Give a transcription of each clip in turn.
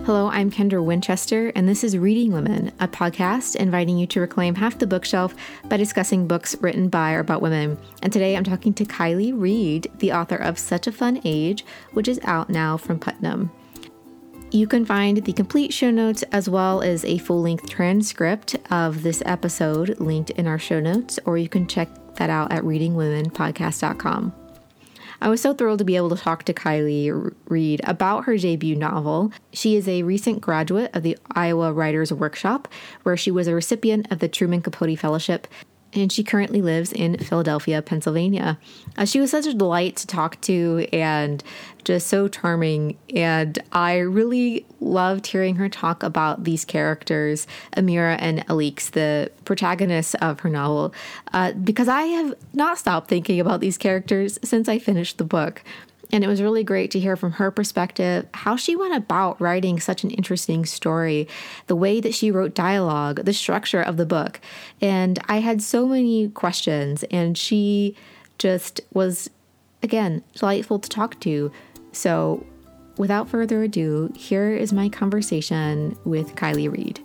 Hello, I'm Kendra Winchester, and this is Reading Women, a podcast inviting you to reclaim half the bookshelf by discussing books written by or about women. And today I'm talking to Kiley Reid, the author of Such a Fun Age, which is out now from Putnam. You can find the complete show notes as well as a full-length transcript of this episode linked in our show notes, or you can check that out at readingwomenpodcast.com. I was so thrilled to be able to talk to Kiley Reid about her debut novel. She is a recent graduate of the Iowa Writers Workshop, where she was a recipient of the Truman Capote Fellowship, and she currently lives in Philadelphia, Pennsylvania. She was such a delight to talk to and just so charming, and I really loved hearing her talk about these characters, Amira and Alix, the protagonists of her novel, because I have not stopped thinking about these characters since I finished the book. And it was really great to hear from her perspective how she went about writing such an interesting story, the way that she wrote dialogue, the structure of the book. And I had so many questions, and she just was, again, delightful to talk to. So without further ado, here is my conversation with Kiley Reid.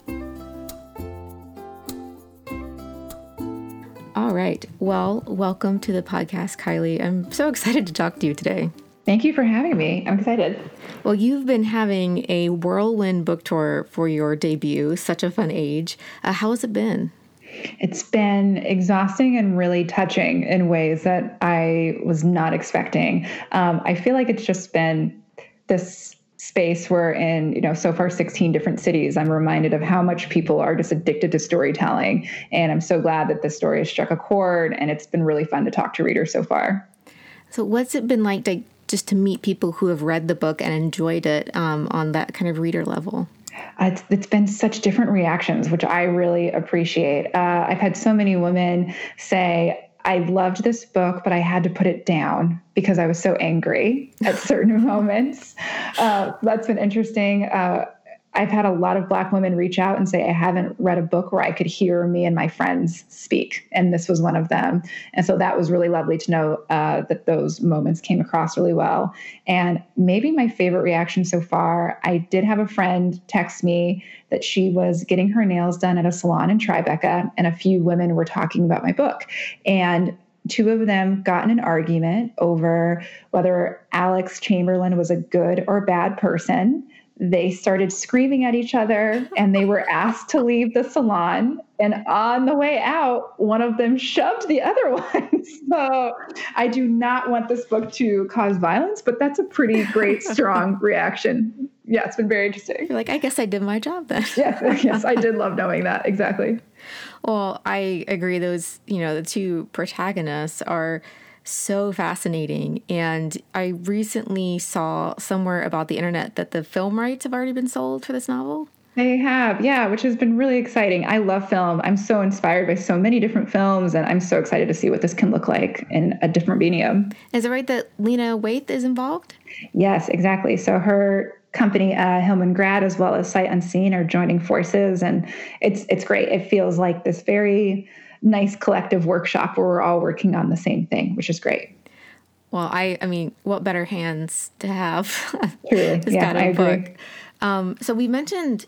All right. Well, welcome to the podcast, Kiley. I'm so excited to talk to you today. Thank you for having me. I'm excited. Well, you've been having a whirlwind book tour for your debut, Such a Fun Age. How has it been? It's been exhausting and really touching in ways that I was not expecting. I feel like it's just been this space where in, so far 16 different cities, I'm reminded of how much people are just addicted to storytelling. And I'm so glad that this story has struck a chord, and it's been really fun to talk to readers so far. So what's it been like just to meet people who have read the book and enjoyed it on that kind of reader level? It's been such different reactions, which I really appreciate. I've had so many women say, I loved this book, but I had to put it down because I was so angry at certain moments. That's been interesting. I've had a lot of Black women reach out and say, I haven't read a book where I could hear me and my friends speak. And this was one of them. And so that was really lovely to know that those moments came across really well. And maybe my favorite reaction so far, I did have a friend text me that she was getting her nails done at a salon in Tribeca, and a few women were talking about my book. And two of them got in an argument over whether Alex Chamberlain was a good or bad person. They started screaming at each other, and they were asked to leave the salon. And on the way out, one of them shoved the other one. So I do not want this book to cause violence, but that's a pretty great, strong reaction. Yeah, it's been very interesting. You're like, I guess I did my job then. Yes, I did love knowing that. Exactly. Well, I agree. Those, the two protagonists are so fascinating. And I recently saw somewhere about the internet that the film rights have already been sold for this novel. They have, yeah, which has been really exciting. I love film. I'm so inspired by so many different films, and I'm so excited to see what this can look like in a different medium. Is it right that Lena Waithe is involved? Yes, exactly. So her company, Hillman Grad, as well as Sight Unseen, are joining forces, and it's great. It feels like this very nice collective workshop where we're all working on the same thing, which is great. Well, I mean, what better hands to have? Truly. This Yeah, kind I of agree. book. So we mentioned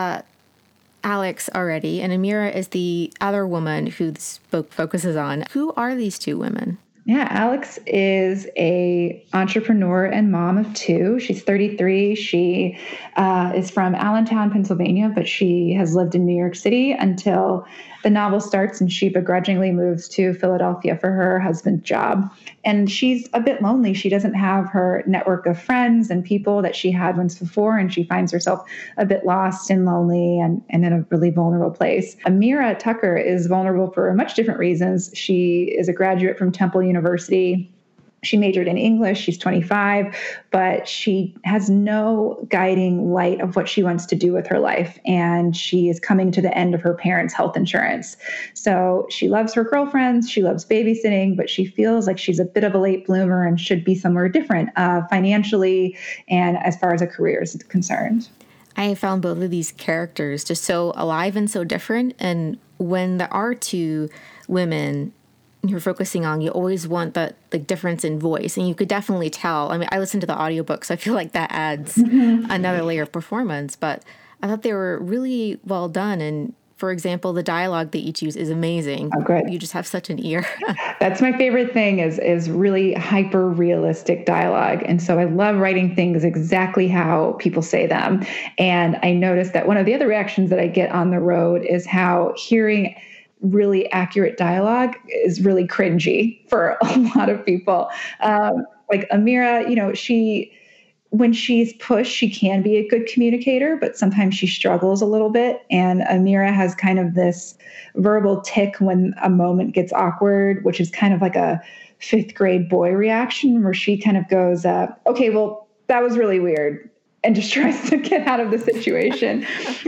Alex already, and Amira is the other woman who this book focuses on. Who are these two women? Yeah, Alex is a entrepreneur and mom of two. She's 33. She is from Allentown, Pennsylvania, but she has lived in New York City until the novel starts, and she begrudgingly moves to Philadelphia for her husband's job. And she's a bit lonely. She doesn't have her network of friends and people that she had once before, and she finds herself a bit lost and lonely and in a really vulnerable place. Amira Tucker is vulnerable for much different reasons. She is a graduate from Temple University. She majored in English. She's 25, but she has no guiding light of what she wants to do with her life. And she is coming to the end of her parents' health insurance. So she loves her girlfriends. She loves babysitting, but she feels like she's a bit of a late bloomer and should be somewhere different financially and as far as a career is concerned. I found both of these characters just so alive and so different. And when there are two women you're focusing on, you always want the difference in voice. And you could definitely tell. I mean, I listened to the audiobook, so I feel like that adds another layer of performance. But I thought they were really well done. And for example, the dialogue they each use is amazing. Oh, good. You just have such an ear. That's my favorite thing is really hyper realistic dialogue. And so I love writing things exactly how people say them. And I noticed that one of the other reactions that I get on the road is how hearing really accurate dialogue is really cringy for a lot of people. Like Amira, when she's pushed, she can be a good communicator, but sometimes she struggles a little bit. And Amira has kind of this verbal tick when a moment gets awkward, which is kind of like a fifth grade boy reaction where she kind of goes, okay, well, that was really weird, and just tries to get out of the situation.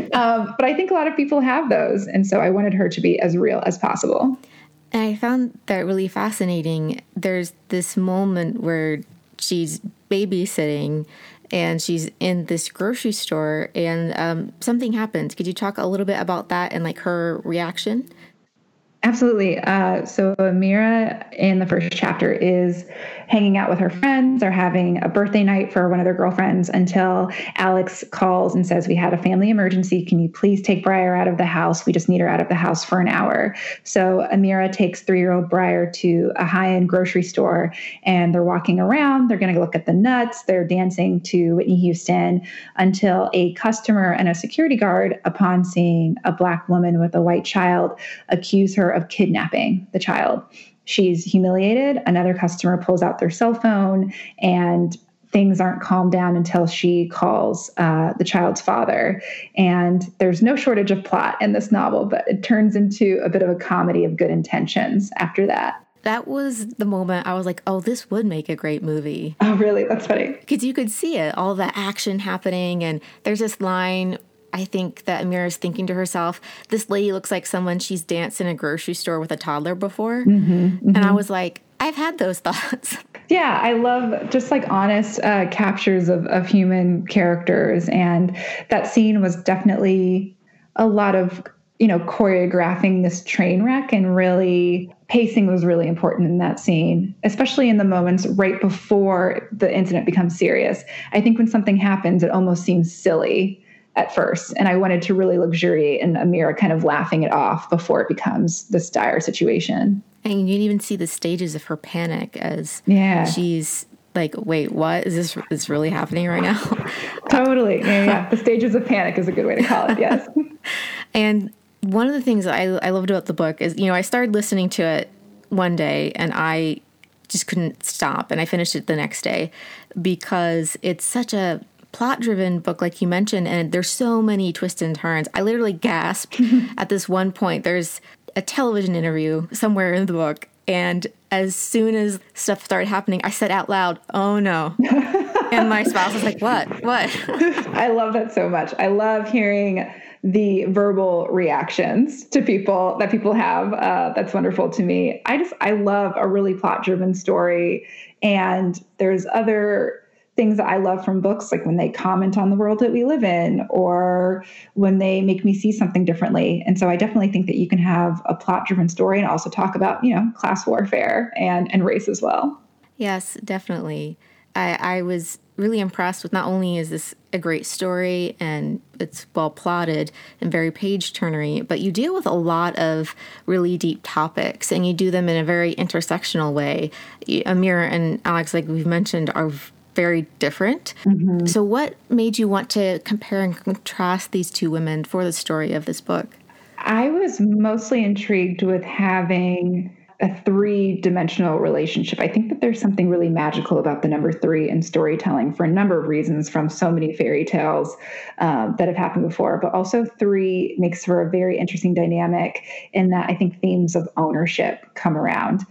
But I think a lot of people have those. And so I wanted her to be as real as possible. And I found that really fascinating. There's this moment where she's babysitting and she's in this grocery store and something happens. Could you talk a little bit about that and like her reaction? Absolutely. So Amira in the first chapter is hanging out with her friends or having a birthday night for one of their girlfriends until Alex calls and says, we had a family emergency. Can you please take Briar out of the house? We just need her out of the house for an hour. So Amira takes 3-year-old Briar to a high-end grocery store and they're walking around. They're going to look at the nuts. They're dancing to Whitney Houston until a customer and a security guard, upon seeing a Black woman with a white child, accuse her of kidnapping the child. She's humiliated. Another customer pulls out their cell phone and things aren't calmed down until she calls the child's father. And there's no shortage of plot in this novel, but it turns into a bit of a comedy of good intentions after that. That was the moment I was like, oh, this would make a great movie. Oh, really? That's funny. Because you could see it, all the action happening. And there's this line, I think, that Amira is thinking to herself, this lady looks like someone she's danced in a grocery store with a toddler before. And I was like, I've had those thoughts. Yeah, I love just like honest captures of human characters. And that scene was definitely a lot of, choreographing this train wreck, and really pacing was really important in that scene, especially in the moments right before the incident becomes serious. I think when something happens, it almost seems silly at first. And I wanted to really luxuriate in Amira kind of laughing it off before it becomes this dire situation. And you can even see the stages of her panic as she's like, wait, what? Is this really happening right now? Totally. Yeah. The stages of panic is a good way to call it. Yes. And one of the things I loved about the book is, I started listening to it one day and I just couldn't stop. And I finished it the next day because it's such a plot-driven book, like you mentioned, and there's so many twists and turns. I literally gasped at this one point. There's a television interview somewhere in the book, and as soon as stuff started happening, I said out loud, "Oh no!" And my spouse was like, "What? What?" I love that so much. I love hearing the verbal reactions to people that people have. That's wonderful to me. I love a really plot-driven story, and there's other things that I love from books, like when they comment on the world that we live in, or when they make me see something differently. And so I definitely think that you can have a plot-driven story and also talk about, class warfare and race as well. Yes, definitely. I was really impressed with, not only is this a great story and it's well plotted and very page-turnery, but you deal with a lot of really deep topics and you do them in a very intersectional way. Amira and Alex, like we've mentioned, are very different. So what made you want to compare and contrast these two women for the story of this book? I was mostly intrigued with having a 3-dimensional relationship. I think that there's something really magical about the number 3 in storytelling for a number of reasons, from so many fairy tales that have happened before. But also 3 makes for a very interesting dynamic in that I think themes of ownership come around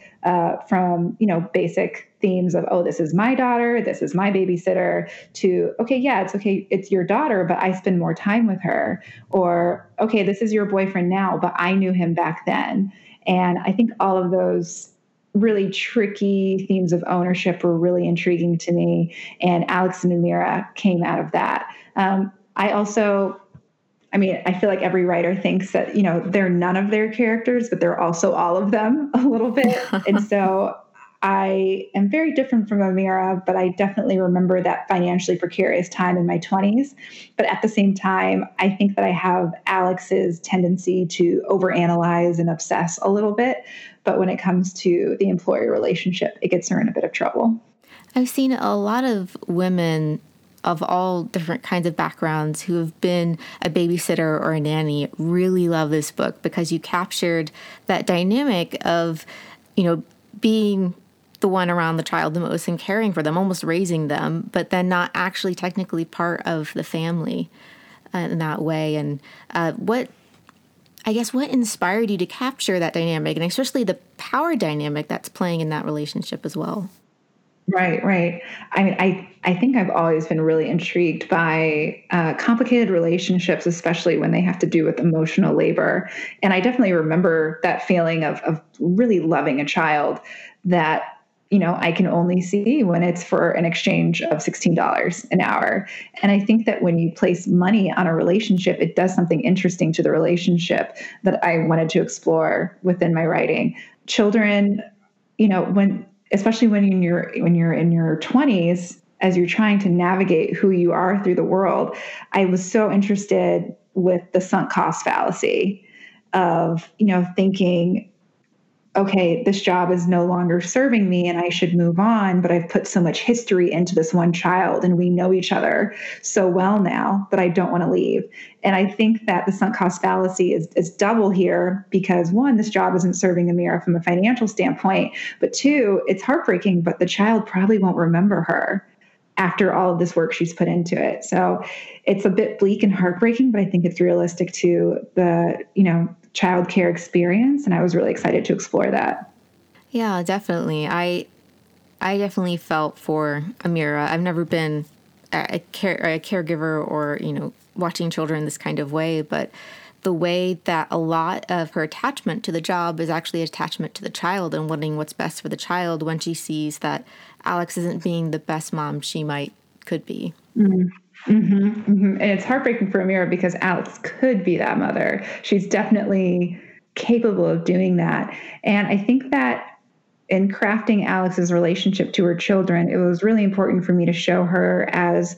from, basic themes of, oh, this is my daughter, this is my babysitter, to, okay, yeah, it's your daughter, but I spend more time with her. Or, okay, this is your boyfriend now, but I knew him back then. And I think all of those really tricky themes of ownership were really intriguing to me. And Alex and Amira came out of that. I also I mean, I feel like every writer thinks that, they're none of their characters, but they're also all of them a little bit. And so I am very different from Amira, but I definitely remember that financially precarious time in my 20s. But at the same time, I think that I have Alex's tendency to overanalyze and obsess a little bit. But when it comes to the employee relationship, it gets her in a bit of trouble. I've seen a lot of women of all different kinds of backgrounds who have been a babysitter or a nanny really love this book because you captured that dynamic of, being the one around the child the most and caring for them, almost raising them, but then not actually technically part of the family in that way. And what inspired you to capture that dynamic, and especially the power dynamic that's playing in that relationship as well? Right. I mean, I think I've always been really intrigued by complicated relationships, especially when they have to do with emotional labor. And I definitely remember that feeling of really loving a child that, I can only see when it's for an exchange of $16 an hour. And I think that when you place money on a relationship, it does something interesting to the relationship that I wanted to explore within my writing. Children, especially when you're in your 20s, as you're trying to navigate who you are through the world, I was so interested with the sunk cost fallacy of, thinking, okay, this job is no longer serving me and I should move on, but I've put so much history into this one child and we know each other so well now that I don't want to leave. And I think that the sunk cost fallacy is double here because one, this job isn't serving Amira from a financial standpoint, but two, it's heartbreaking, but the child probably won't remember her after all of this work she's put into it. So it's a bit bleak and heartbreaking, but I think it's realistic to the, childcare experience. And I was really excited to explore that. Yeah, definitely. I definitely felt for Amira. I've never been a caregiver or, watching children this kind of way, but the way that a lot of her attachment to the job is actually attachment to the child and wanting what's best for the child when she sees that Alex isn't being the best mom she could be. Mm-hmm. Mm-hmm, mm-hmm. And it's heartbreaking for Amira because Alex could be that mother. She's definitely capable of doing that. And I think that in crafting Alex's relationship to her children, it was really important for me to show her as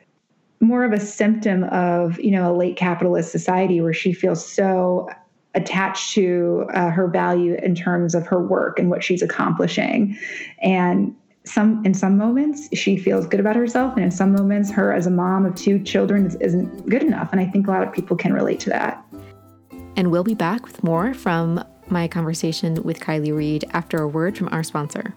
more of a symptom of, a late capitalist society where she feels so attached to her value in terms of her work and what she's accomplishing. And in some moments she feels good about herself, and in some moments her as a mom of two children isn't good enough. And I think a lot of people can relate to that. And we'll be back with more from my conversation with Kiley Reid after a word from our sponsor.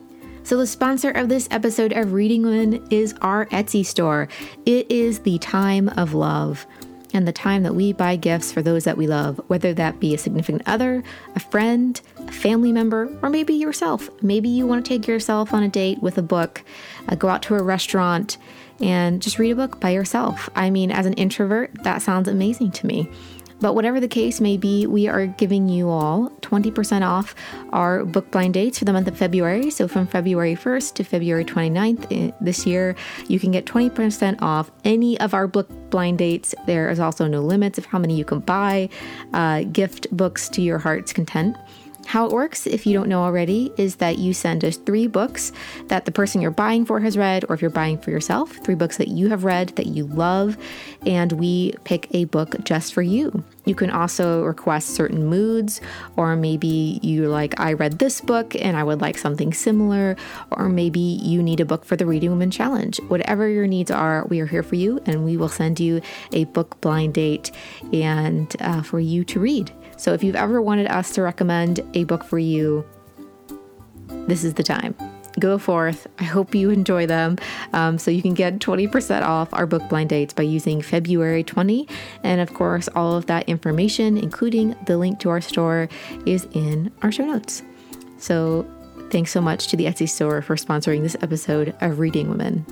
So the sponsor of this episode of Reading Women is our Etsy store. It is the time of love and the time that we buy gifts for those that we love, whether that be a significant other, a friend, a family member, or maybe yourself. Maybe you want to take yourself on a date with a book, go out to a restaurant, and just read a book by yourself. I mean, as an introvert, that sounds amazing to me. But whatever the case may be, we are giving you all 20% off our book blind dates for the month of February. So from February 1st to February 29th this year, you can get 20% off any of our book blind dates. There is also no limits of how many you can buy. Gift books to your heart's content. How it works, if you don't know already, is that you send us 3 books that the person you're buying for has read, or if you're buying for yourself, 3 books that you have read that you love, and we pick a book just for you. You can also request certain moods, or maybe you're like, I read this book and I would like something similar, or maybe you need a book for the Reading Women Challenge. Whatever your needs are, we are here for you, and we will send you a book blind date and for you to read. So if you've ever wanted us to recommend a book for you, this is the time. Go forth. I hope you enjoy them. So you can get 20% off our book blind dates by using February 20. And of course, all of that information, including the link to our store, is in our show notes. So thanks so much to the Etsy store for sponsoring this episode of Reading Women.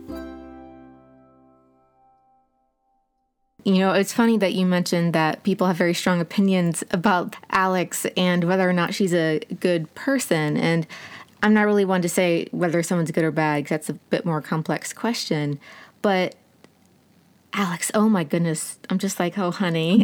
It's funny that you mentioned that people have very strong opinions about Alex and whether or not she's a good person. And I'm not really one to say whether someone's good or bad, because that's a bit more complex question. But Alex, oh my goodness. I'm just like, oh, honey.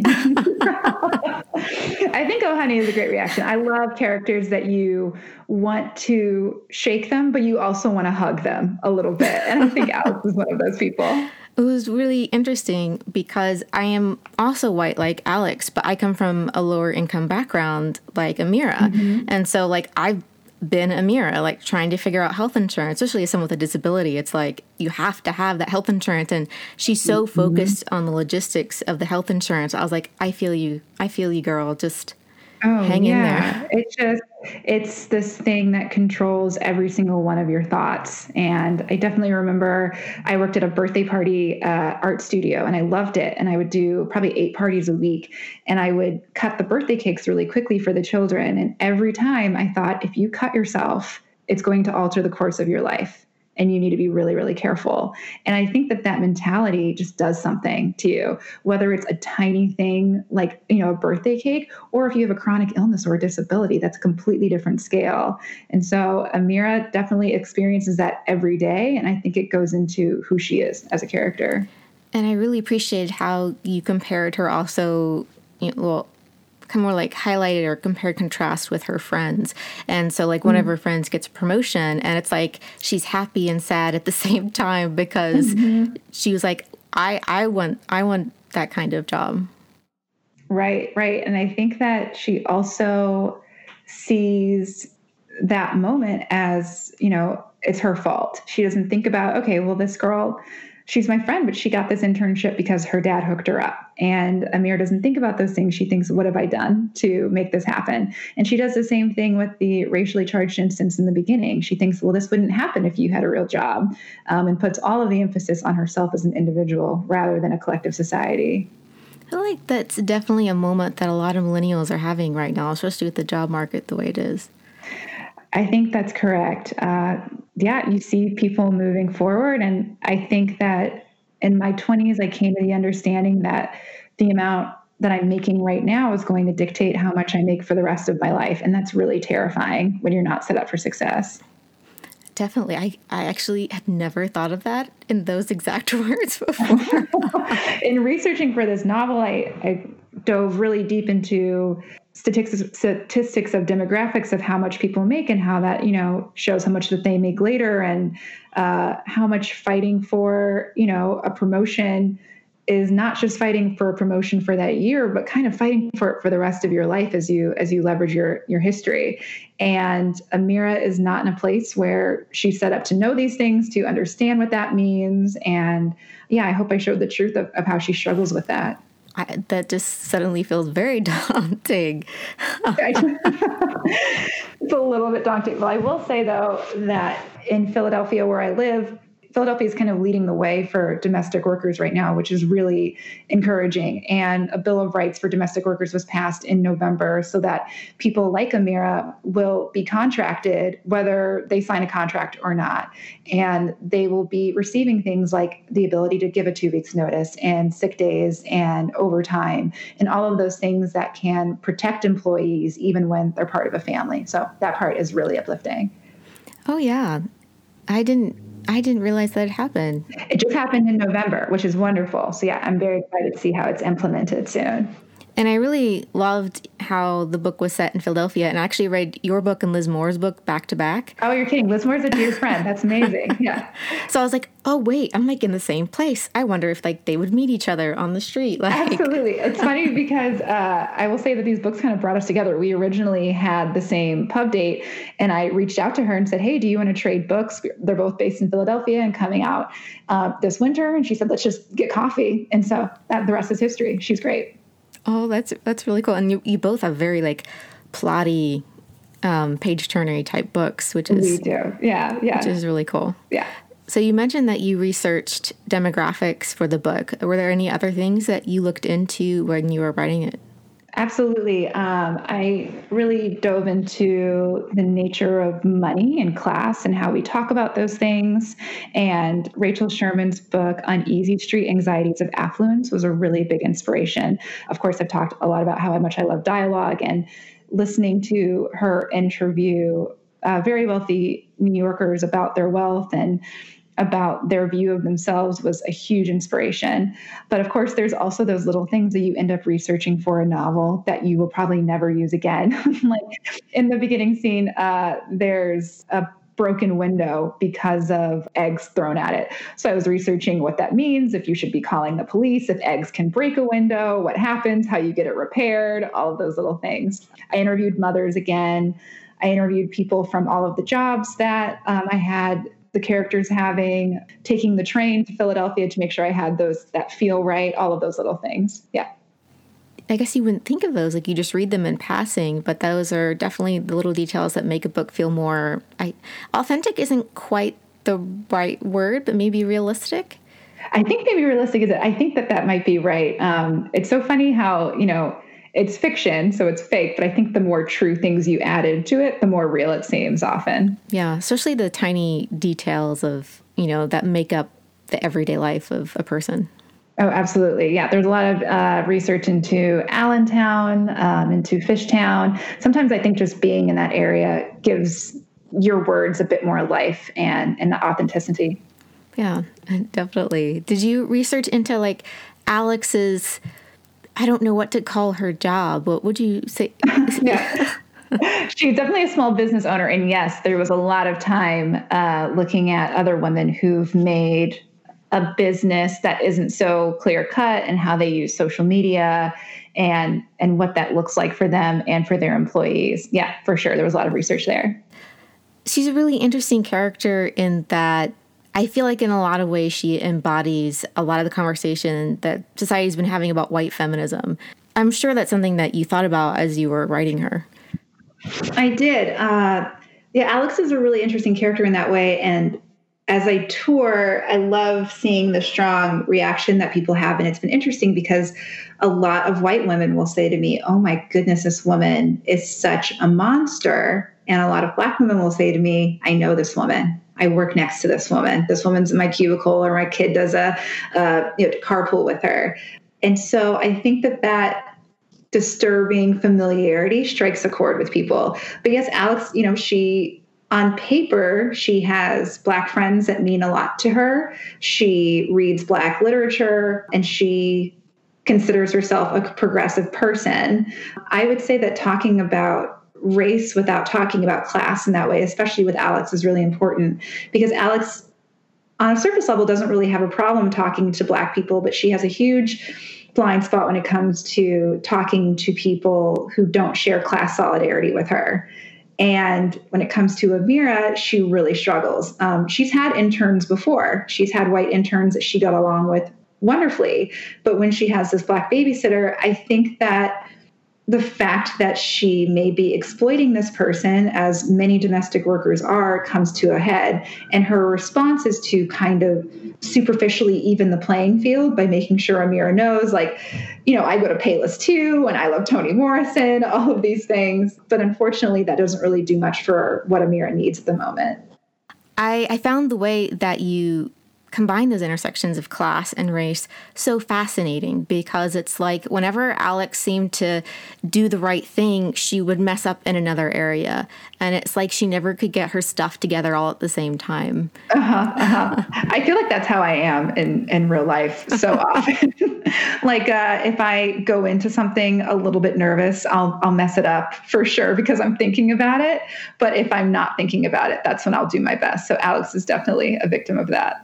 I think "Oh Honey" is a great reaction. I love characters that you want to shake them, but you also want to hug them a little bit. And I think Alex is one of those people. It was really interesting because I am also white like Alex, but I come from a lower income background like Amira. Mm-hmm. And so like I've been Amira, like trying to figure out health insurance, especially as someone with a disability. It's like you have to have that health insurance. And she's so focused on the logistics of the health insurance. I was like, I feel you, girl. Just hang in there. It's this thing that controls every single one of your thoughts. And I definitely remember I worked at a birthday party art studio and I loved it. And I would do probably 8 parties a week. And I would cut the birthday cakes really quickly for the children. And every time I thought, if you cut yourself, it's going to alter the course of your life. And you need to be really, really careful. And I think that mentality just does something to you, whether it's a tiny thing like, a birthday cake, or if you have a chronic illness or a disability, that's a completely different scale. And so Amira definitely experiences that every day. And I think it goes into who she is as a character. And I really appreciated how you compared her also, kind of more like highlighted or compared contrast with her friends. And so like one of her friends gets a promotion and it's like she's happy and sad at the same time because she was like, I want that kind of job. Right. And I think that she also sees that moment as, it's her fault. She doesn't think about, okay, well, this girl, she's my friend, but she got this internship because her dad hooked her up. And Amir doesn't think about those things. She thinks, what have I done to make this happen? And she does the same thing with the racially charged instance in the beginning. She thinks, well, this wouldn't happen if you had a real job, and puts all of the emphasis on herself as an individual rather than a collective society. I feel like that's definitely a moment that a lot of millennials are having right now, especially with the job market the way it is. I think that's correct. You see people moving forward. And I think that in my 20s, I came to the understanding that the amount that I'm making right now is going to dictate how much I make for the rest of my life. And that's really terrifying when you're not set up for success. Definitely. I actually had never thought of that in those exact words before. In researching for this novel, I dove really deep into statistics of demographics of how much people make and how that, shows how much that they make later, and how much fighting for, a promotion is not just fighting for a promotion for that year, but kind of fighting for the rest of your life as you leverage your history. And Amira is not in a place where she's set up to know these things, to understand what that means. And I hope I showed the truth of how she struggles with that. That just suddenly feels very daunting. It's a little bit daunting. Well, I will say, though, that in Philadelphia, where I live, Philadelphia is kind of leading the way for domestic workers right now, which is really encouraging. And a Bill of Rights for domestic workers was passed in November so that people like Amira will be contracted, whether they sign a contract or not. And they will be receiving things like the ability to give a 2 weeks notice and sick days and overtime and all of those things that can protect employees even when they're part of a family. So that part is really uplifting. Oh, yeah. I didn't realize that it happened. It just happened in November, which is wonderful. So I'm very excited to see how it's implemented soon. And I really loved how the book was set in Philadelphia. And I actually read your book and Liz Moore's book back to back. Oh, you're kidding. Liz Moore's a dear friend. That's amazing. Yeah. So I was like, oh, wait, I'm like in the same place. I wonder if they would meet each other on the street. Absolutely. It's funny because I will say that these books kind of brought us together. We originally had the same pub date, and I reached out to her and said, hey, do you want to trade books? They're both based in Philadelphia and coming out this winter. And she said, let's just get coffee. And so the rest is history. She's great. Oh, that's really cool. And you both have very plotty, page-turnery type books, which is... We do. Yeah. Which is really cool. Yeah. So you mentioned that you researched demographics for the book. Were there any other things that you looked into when you were writing it? Absolutely. I really dove into the nature of money and class and how we talk about those things. And Rachel Sherman's book, Uneasy Street Anxieties of Affluence, was a really big inspiration. Of course, I've talked a lot about how much I love dialogue, and listening to her interview very wealthy New Yorkers about their wealth and about their view of themselves was a huge inspiration. But of course, there's also those little things that you end up researching for a novel that you will probably never use again. Like in the beginning scene, there's a broken window because of eggs thrown at it. So I was researching what that means, if you should be calling the police, if eggs can break a window, what happens, how you get it repaired, all of those little things. I interviewed mothers again. I interviewed people from all of the jobs that I had the characters having, taking the train to Philadelphia to make sure I had those that feel right, all of those little things. Yeah. I guess you wouldn't think of those, like you just read them in passing, but those are definitely the little details that make a book feel more, authentic isn't quite the right word, but maybe realistic. I think maybe realistic is it. I think that might be right. It's so funny how, it's fiction, so it's fake, but I think the more true things you added to it, the more real it seems often. Yeah, especially the tiny details of, that make up the everyday life of a person. Oh, absolutely. Yeah, there's a lot of research into Allentown, into Fishtown. Sometimes I think just being in that area gives your words a bit more life and authenticity. Yeah, definitely. Did you research into like Alex's, I don't know what to call her job. What would you say? Yeah. She's definitely a small business owner. And yes, there was a lot of time looking at other women who've made a business that isn't so clear cut and how they use social media and what that looks like for them and for their employees. Yeah, for sure. There was a lot of research there. She's a really interesting character in that I feel like in a lot of ways she embodies a lot of the conversation that society's been having about white feminism. I'm sure that's something that you thought about as you were writing her. I did. Alex is a really interesting character in that way. And as I tour, I love seeing the strong reaction that people have. And it's been interesting because a lot of white women will say to me, oh my goodness, this woman is such a monster. And a lot of Black women will say to me, I know this woman. I work next to this woman. This woman's in my cubicle, or my kid does a carpool with her. And so I think that disturbing familiarity strikes a chord with people. But yes, Alex, on paper, she has Black friends that mean a lot to her. She reads Black literature and she considers herself a progressive person. I would say that talking about race without talking about class in that way, especially with Alex, is really important because Alex, on a surface level, doesn't really have a problem talking to Black people, but she has a huge blind spot when it comes to talking to people who don't share class solidarity with her. And when it comes to Amira, she really struggles. She's had interns before. She's had white interns that she got along with wonderfully. But when she has this Black babysitter, I think that the fact that she may be exploiting this person, as many domestic workers are, comes to a head. And her response is to kind of superficially even the playing field by making sure Amira knows, I go to Payless too, and I love Toni Morrison, all of these things. But unfortunately, that doesn't really do much for what Amira needs at the moment. I found the way that you combine those intersections of class and race so fascinating, because it's like whenever Alex seemed to do the right thing, she would mess up in another area. And it's like she never could get her stuff together all at the same time. I feel like that's how I am in real life so often. If I go into something a little bit nervous, I'll mess it up for sure because I'm thinking about it. But if I'm not thinking about it, that's when I'll do my best. So Alex is definitely a victim of that.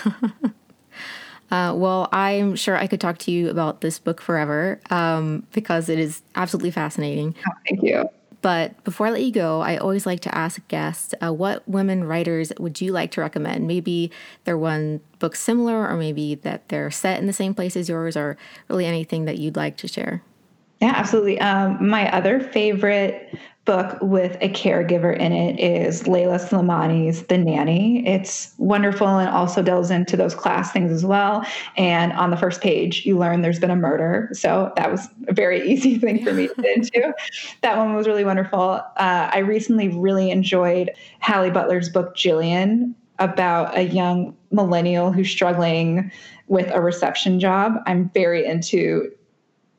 Well, I'm sure I could talk to you about this book forever because it is absolutely fascinating. Oh, thank you. But before I let you go, I always like to ask guests, what women writers would you like to recommend? Maybe they're one book similar, or maybe that they're set in the same place as yours, or really anything that you'd like to share. Yeah, absolutely. My other favorite book with a caregiver in it is Leila Slimani's The Nanny. It's wonderful and also delves into those class things as well. And on the first page, you learn there's been a murder. So that was a very easy thing for me to get into. That one was really wonderful. I recently really enjoyed Hallie Butler's book, Jillian, about a young millennial who's struggling with a reception job. I'm very into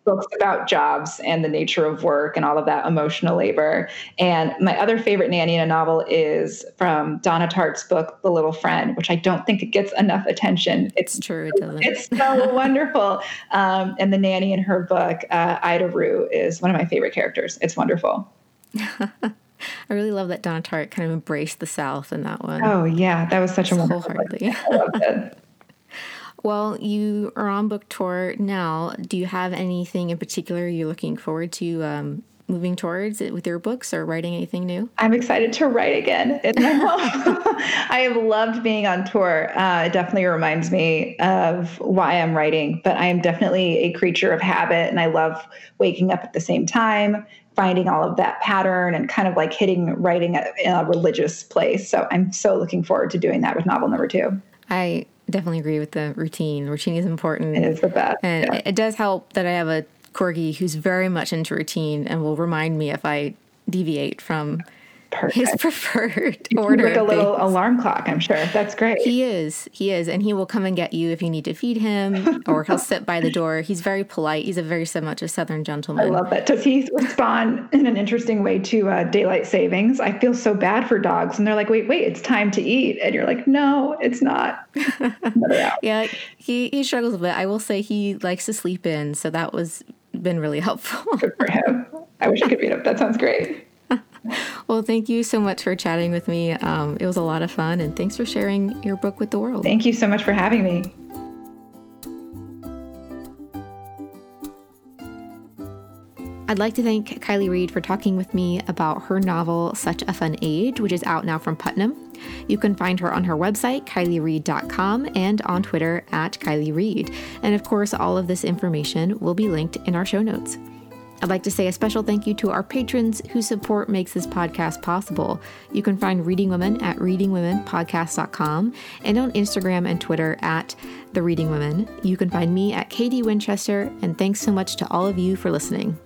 books about jobs and the nature of work and all of that emotional labor. And my other favorite nanny in a novel is from Donna Tartt's book, The Little Friend, which I don't think it gets enough attention. It's true. It doesn't. It's so wonderful. And the nanny in her book, Ida Rue, is one of my favorite characters. It's wonderful. I really love that Donna Tartt kind of embraced the South in that one. Oh, yeah. That was such a wonderful wholeheartedly. I loved it. Well, you are on book tour now. Do you have anything in particular you're looking forward to moving towards it with your books or writing anything new? I'm excited to write again in my home. I have loved being on tour. It definitely reminds me of why I'm writing, but I am definitely a creature of habit, and I love waking up at the same time, finding all of that pattern, and kind of like hitting writing in a religious place. So I'm so looking forward to doing that with novel number 2. I definitely agree with the routine. Routine is important. It is the best. And it does help that I have a corgi who's very much into routine and will remind me if I deviate from his preferred order. Like a little alarm clock, I'm sure. That's great. He is. And he will come and get you if you need to feed him, or he'll sit by the door. He's very polite. He's very much a Southern gentleman. I love that. Does he respond in an interesting way to daylight savings? I feel so bad for dogs. And they're like, wait, it's time to eat. And you're like, no, it's not. Yeah, he struggles a bit. I will say he likes to sleep in. So that was been really helpful. Good for him. I wish I could read him. That sounds great. Well, thank you so much for chatting with me. It was a lot of fun, and thanks for sharing your book with the world. Thank you so much for having me. I'd like to thank Kiley Reid for talking with me about her novel, Such a Fun Age, which is out now from Putnam. You can find her on her website, KileyReid.com, and on Twitter @KileyReid. And of course, all of this information will be linked in our show notes. I'd like to say a special thank you to our patrons whose support makes this podcast possible. You can find Reading Women at readingwomenpodcast.com and on Instagram and Twitter @TheReadingWomen. You can find me at KD Winchester, and thanks so much to all of you for listening.